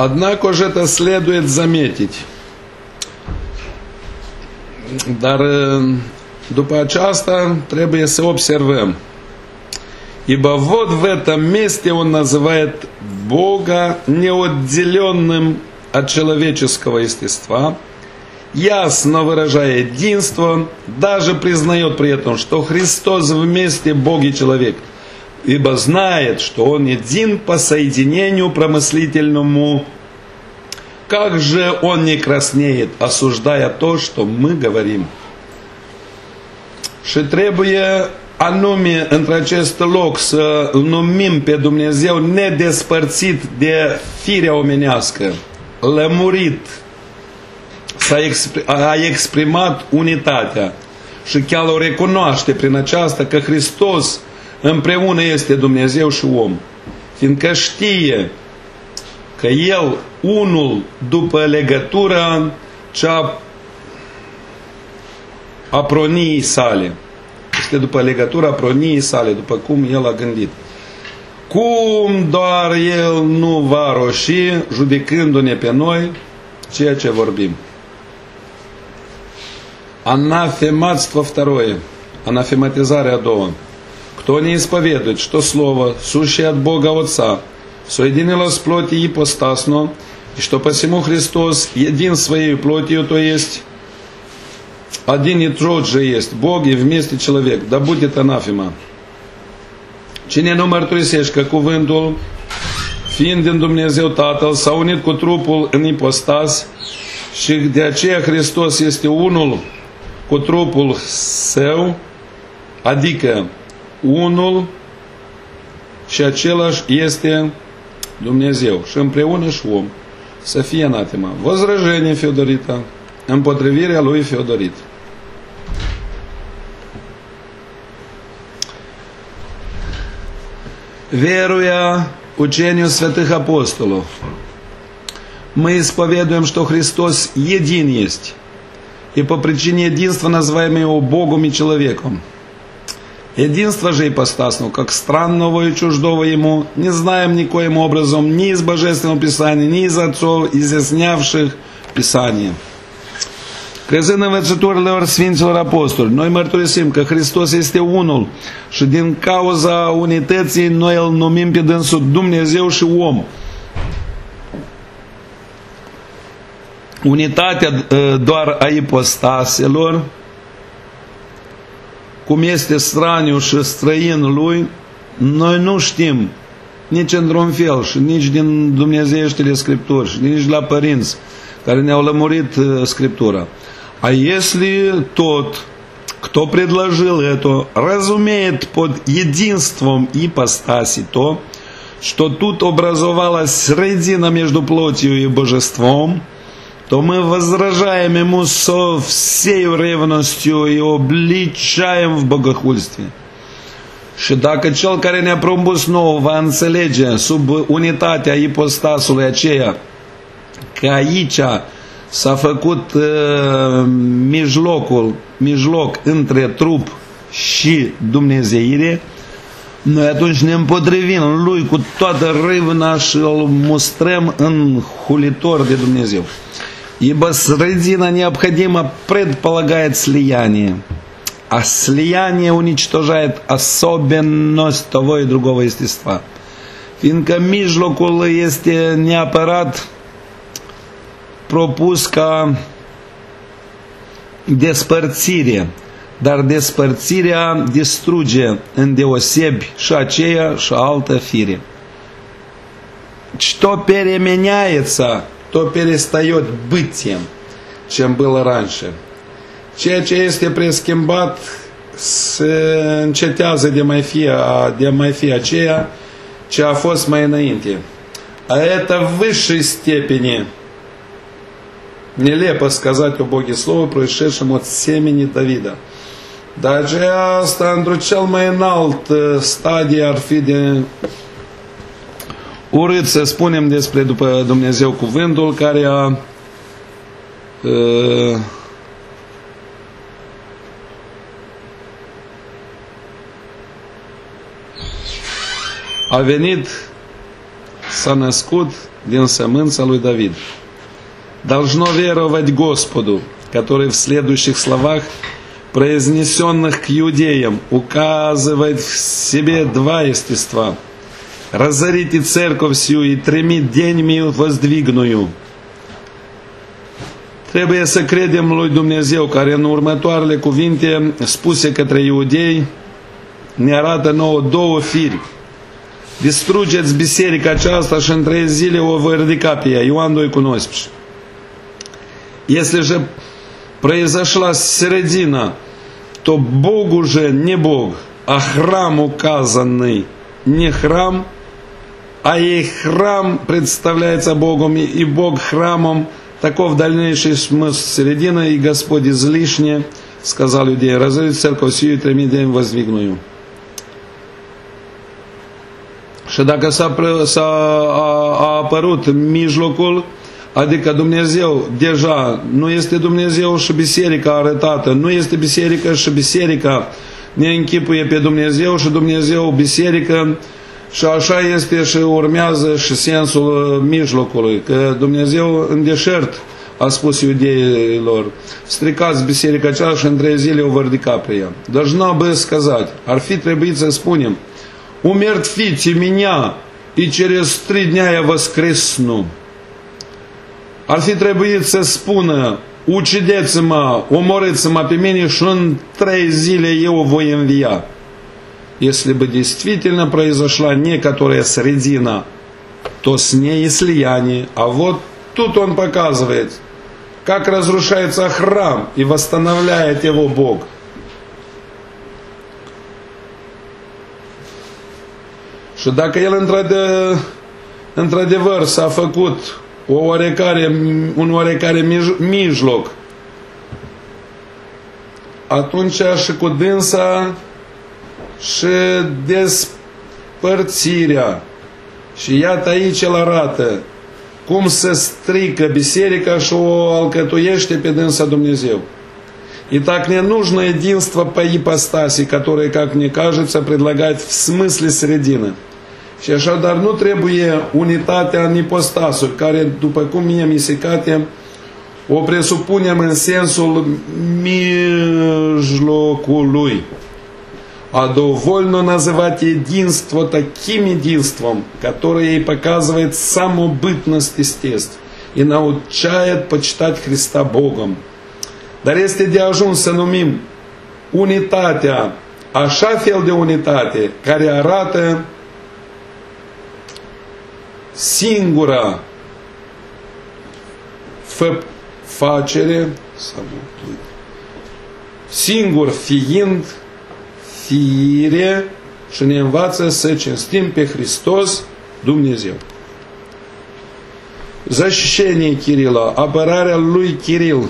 Однако же это следует заметить. Dar după aceasta trebuie să observăm. Ибо вот в этом месте он называет Бога неотделенным от человеческого естества, ясно выражая единство, даже признает при этом, что Христос вместе Бог и человек, ибо знает, что Он един по соединению промыслительному. Как же Он не краснеет, осуждая то, что мы говорим? Și trebuie anume între acest loc să numim pe Dumnezeu nedespărțit de firea omenească, lămurit, a exprimat unitatea și chiar o recunoaște prin aceasta că Hristos împreună este Dumnezeu și om, fiindcă știe că El, unul după legătura cea a proniei sale, este după legătura proniei sale, după cum El a gândit. Cum doar El nu va roși, judecându-ne pe noi, ceea ce vorbim. Анафематство второе, анафематизarea a doua. Кто не исповедует, что Слово, сущее от Бога Отца, соединилось с плотью ипостасно, и что посему Христос един своей плотью, то есть один и тот же есть Бог и vместе человек, да будет анафема. Cine nu mărturisește că cuvântul, fiind din Dumnezeu Tatăl, s-a unit cu trupul în ipostas și de aceea Hristos este unul cu trupul său, adică unul și același este Dumnezeu și împreună și om, să fie anatema. Возражение Феодорита, împotrivirea lui Феодорит. Веруя учению святых апостолов, мы исповедуем, что Христос един есть, и по причине единства называем Его Богом и человеком. Единство же ипостасного, как странного и чуждого Ему, не знаем никоим образом ни из Божественного Писания, ни из отцов, изъяснявших Писание. Crezând învățăturilor Sfinților Apostoli, noi mărturisim că Hristos este unul și din cauza unității noi îl numim pe dânsul Dumnezeu și om. Unitatea doar a ipostaselor, cum este straniu și străin lui, noi nu știm nici într-un fel și nici din dumnezeieștile Scripturi și nici la părinți care ne-au lămurit Scriptura. А если тот, кто предложил это, разумеет под единством ипостаси то, что тут образовалась средина между плотью и божеством, то мы возражаем ему со всей ревностью и обличаем в богохульстве. Și dacă cel care ne-a propus nouă va înțelege sub unitatea ipostasului aceea că aici s-a făcut mijloc între trup și dumnezeire, noi atunci ne împotrivim lui cu toată râvna și îl mustrăm în hulitor de Dumnezeu. Ибо средина необходимо предполагает слияние, а слияние уничтожает особенность того и другого естества. Fiindcă mijlocul este neapărat propus ca despărțire, dar despărțirea distruge îndeosebi și aceea și altă fire. Что переменяется, то перестает быть тем, чем было раньше. Ceea ce este preschimbat se încetează de mai fi aceea ce a fost mai înainte. А это в высшей степени нелепо сказать о Боге Слово, происшедшем от семени Давида. Dar asta, într-o cel mai înalt stadie, ar fi de urât să spunem despre după Dumnezeu cuvântul care a venit s-a născut din sămânța lui David. Должно веровать Господу, который в следующих словах, произнесенных к иудеям, указывает в себе два естества. Разорите церковь сию и 3 днями воздвигную. Trebuie să credem lui Dumnezeu, care în următoarele cuvinte spuse către iudei ne arată nouă 2 firi. Distrugeți biserica aceasta și în 3 zile o voi ridica pe ea. Ioan 2,19. Если же произошла середина, то Бог уже не Бог, а храм указанный, не храм, а и храм представляется Богом, и Бог храмом. Таков дальнейший смысл середины, и Господь излишне сказал иудеям: разорить церковь сию и 3 дни воздвигную. Și dacă a apărut mijlocul, adică Dumnezeu deja nu este Dumnezeu și biserica arătată, nu este biserică și biserica ne închipuie pe Dumnezeu și Dumnezeu biserică, și așa este și urmează și sensul mijlocului, că Dumnezeu în deșert a spus iudeilor: stricați biserica aceea și în 3 zile o vor ridica pe ea. Должно бы сказать, ar fi trebuit să spunem: умертвите меня, и через 3 дня я воскресну. Ar fi trebuit să spună: ucideți-mă, omorâți-mă pe mine și în 3 zile eu voi învia. Если бы действительно произошла некоторая середина, то с ней и слияние. А вот тут он показывает, как разрушается храм и восстанавливает его Бог. Și dacă el într-adevăr s-a făcut un oarecare mijloc, atunci și cu dânsa și despărțirea. Și iată aici el arată cum se strică biserica și o alcătuiește pe dânsa Dumnezeu. Итак, не нужно единство по ипостаси, которое, как мне кажется, предлагает в смысле середины. Și așadar nu trebuie unitatea în ipostасuri, care, după cum mie mi se cate, o presupunem în sensul mijlocului. А довольно называть единство таким единством, которое ей показывает самобытность естеств и научает почитать Христа Богом. Dar este de ajuns să numim unitatea așa fel de unitate care arată singura facere, singur fiind fire, și ne învață să cinstim pe Hristos Dumnezeu. Защищение Кирилла, apărarea lui Кирилл.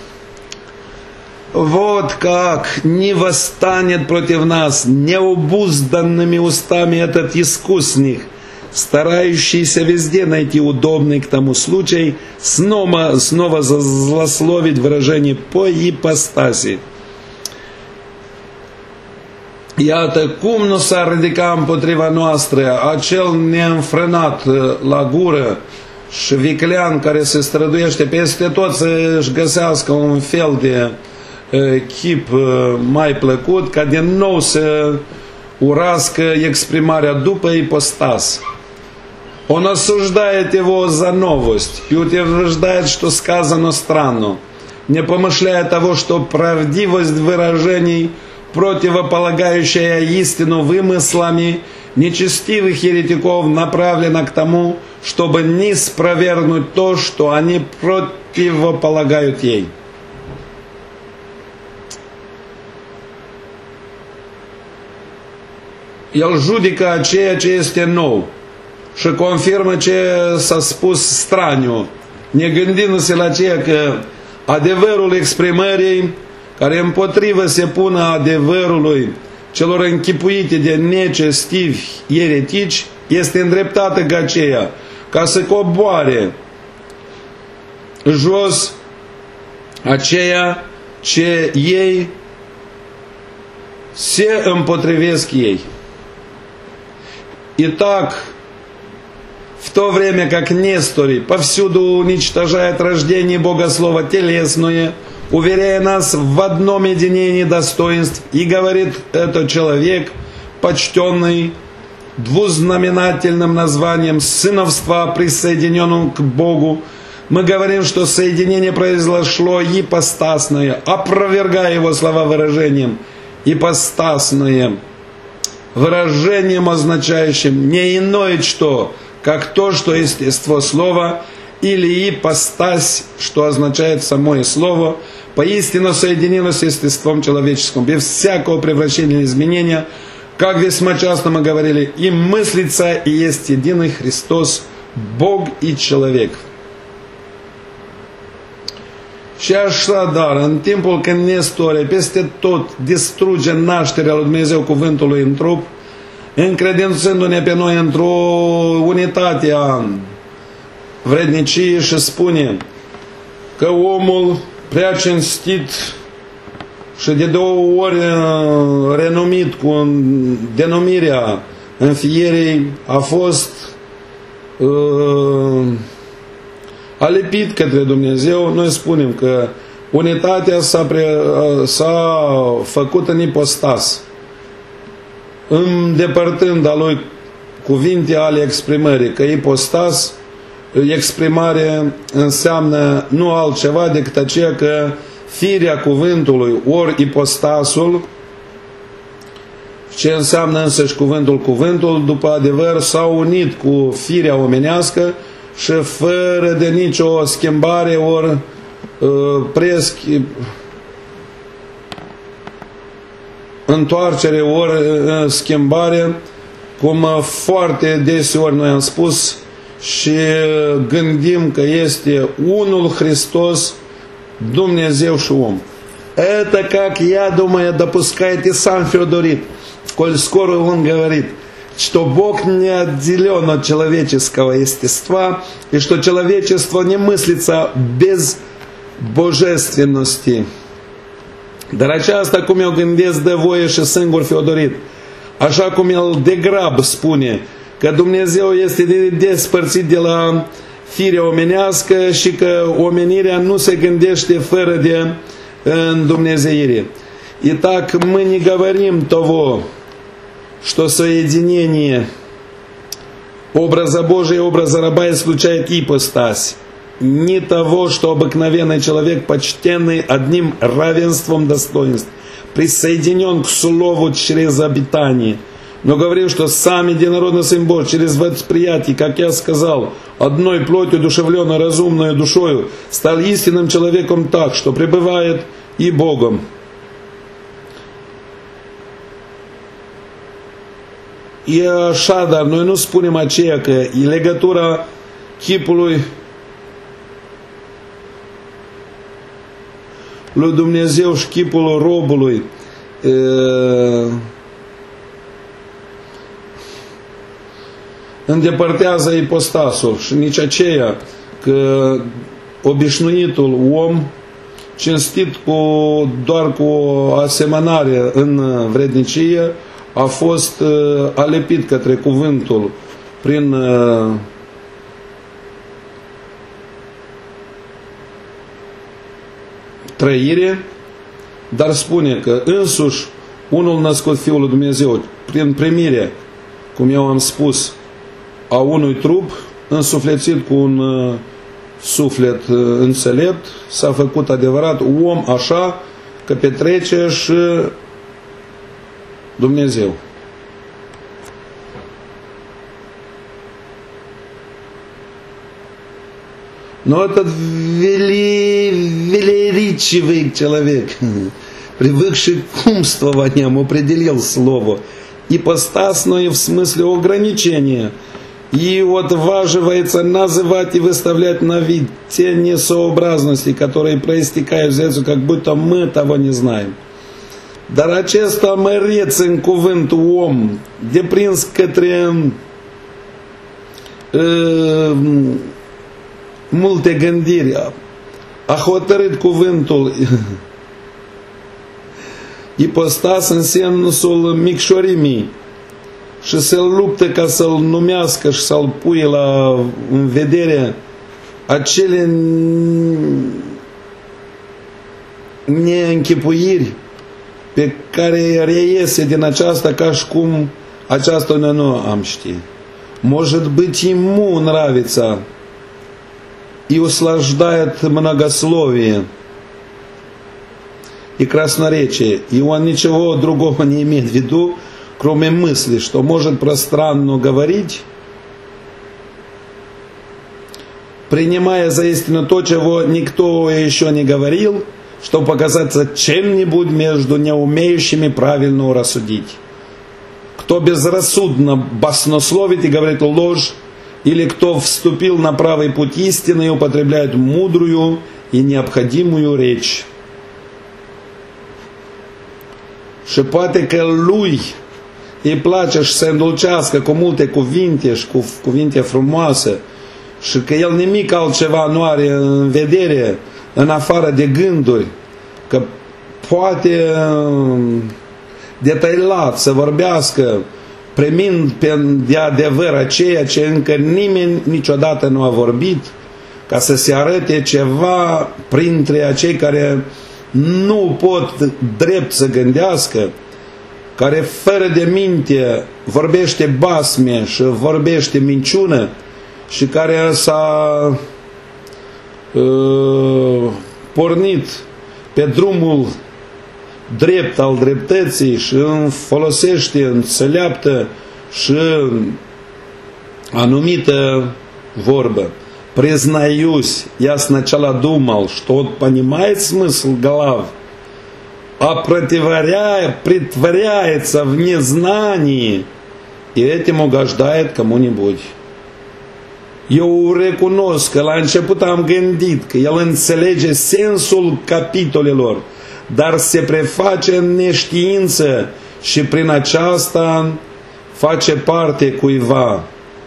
Вот как не восстанет против нас необузданными устами этот искусник, старающийся везде найти удобный к тому случай, снова злословить выражение по ипостаси. Iată cum nu s-ar ridica împotriva noastră acel neînfrânat la gură și viclean care se străduiește peste tot să-și găsească un fel de chip mai plăcut, ca din nou să урасcă exprimarea după ипостас. Он осуждает его за новость и утверждает, что сказано странно, не помышляя того, что правдивость выражений, противополагающая истину вымыслами нечестивых еретиков, направлена к тому, чтобы ниспровергнуть то, что они противополагают ей. El judică ceea ce este nou și confirmă ce s-a spus straniu, negândindu-se la ceea că adevărul exprimării, care împotrivă se pună adevărului celor închipuite de necestivi eretici, este îndreptată ca aceea, ca să coboare jos aceea ce ei se împotrivesc ei. Итак, в то время как Несторий повсюду уничтожает рождение Богослова телесное, уверяя нас в одном единении достоинств, и говорит, это человек, почтенный двузнаменательным названием сыновства, присоединенным к Богу. Мы говорим, что соединение произошло ипостасное, опровергая его слова выражением ипостасное, выражением, означающим не иное что, как то, что естество слова, или ипостась, что означает самое слово, поистину соединилось с естеством человеческим, без всякого превращения или изменения, как весьма часто мы говорили, и мыслится, и есть единый Христос, Бог и человек. Și așadar, în timpul când Nestore, peste tot, distruge nașterea lui Dumnezeu cuvântului în trup, încredințându-ne pe noi într-o unitate a vredniciei și spune că omul prea cinstit și de 2 ori renumit cu denumirea înfierii a fost alipit către Dumnezeu, noi spunem că unitatea s-a făcut în ipostas, îndepărtând a lui cuvinte ale exprimării, că ipostas, exprimare înseamnă nu altceva decât aceea că firea cuvântului, ori ipostasul, ce înseamnă însăși cuvântul, după adevăr, s-a unit cu firea omenească și fără de nicio schimbare, ori întoarcere, ori schimbare, cum foarte deseori noi am spus și gândim că este unul Hristos, Dumnezeu și om. Это как, я думаю, допускает и сам Феодорит, коль скоро он говорит, что Бог не отделен от человеческого естества, и что человечество не мыслится без bожественности. Dar aceasta, cum eu gândesc de voie și singur Feodorit, așa cum el de grab spune că Dumnezeu este despărțit de la firea omenească și că omenirea nu se gândește fără de îndumnezeire. Итак, мы не говорим того, что соединение образа Божия и образа раба исключает ипостась, ни того, что обыкновенный человек, почтенный одним равенством достоинств, присоединен к слову через обетание, но говорим, что сам единородный Сын Божий через восприятие, как я сказал, одной плотью, душевленной, разумной душою, стал истинным человеком так, что пребывает и Богом. E așa, dar noi nu spunem aceea că e legătura chipului lui Dumnezeu și chipul robului îndepărtează ipostasul și nici aceea că obișnuitul om cinstit doar cu asemănare în vrednicie a fost alepit către cuvântul prin trăire, dar spune că însuși unul născut Fiul lui Dumnezeu prin primire, cum eu am spus, a unui trup însuflețit cu un suflet înțelept, s-a făcut adevărat om așa că petrece și Dumnezeu. Но этот велеречивый человек, привыкший к умствованиям, определил слово ипостасное в смысле ограничения и отваживается называть и выставлять на вид те несообразности, которые проистекают взяться, как будто мы того не знаем. Dar acesta măreț în cuvântul om, deprins către multe gândiri, a hotărât cuvântul ipostas în sensul micșorimii și să-l lupte ca să-l numească și să-l pui în vedere acele neînchipuiri pe care reiese din aceasta ca și cum aceasta nu am ști. Может быть, ему нравится и услаждает многословие и красноречие. И он ничего другого не имеет в виду, кроме мысли, что может пространно говорить, принимая за истину то, чего никто еще не говорил, чтобы показаться чем-нибудь между неумеющими правильно рассудить. Кто безрассудно баснословит и говорит ложь, или кто вступил на правый путь истины и употребляет мудрую и необходимую rечь. Și poate că lui îi place și se îndulcească cu multe cuvinte și cu cuvinte frumoase și că el nimic altceva nu are în vedere în afară de gânduri, că poate detailat să vorbească premind de adevăr aceea ce încă nimeni niciodată nu a vorbit, ca să se arate ceva printre acei care nu pot drept să gândească, care fără de minte vorbește basme și vorbește minciună și care s-a pornit pe drumul drept al dreptății și folosește, înțeleaptă și anumită vorbă. Признаюсь, я сначала думал, что он понимает смысл глав, а притворяется в незнании и этим угождает кому-нибудь. Eu recunosc că la început am gândit că el înțelege sensul capitolelor, dar se preface în neștiință și prin aceasta face parte cuiva.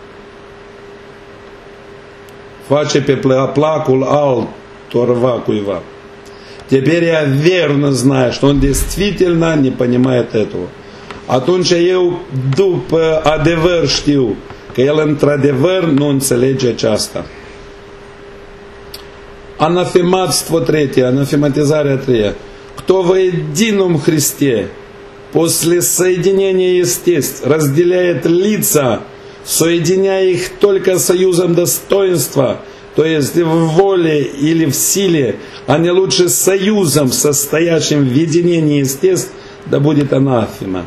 Face pe placul alторva cuiva. Теперь я верно знаю, что он действительно не понимает этого. Atunci eu, după adevăr, știu că el într-adevăr nu înțelege aceasta. Анафематство третье, анафематизarea treia. Кто во едином Христе после соединения естеств разделяет лица, соединяя их только союзом достоинства, то есть в воле или в силе, а не лучше союзом, состоящим в единении естеств, да будет анафема.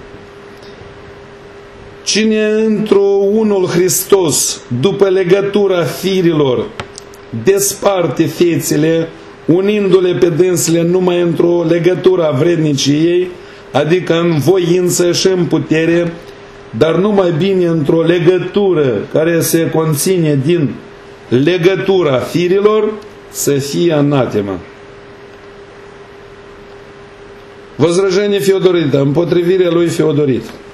Cine într-unul Hristos, după legătura firilor, desparte fețele, unindu-le pe dânsele numai într-o legătură a vredniciei, adică în voință și în putere, dar numai bine într-o legătură care se conține din legătura firilor, să fie anatema. Возражение Феодорита, împotrivirea lui Феодорит.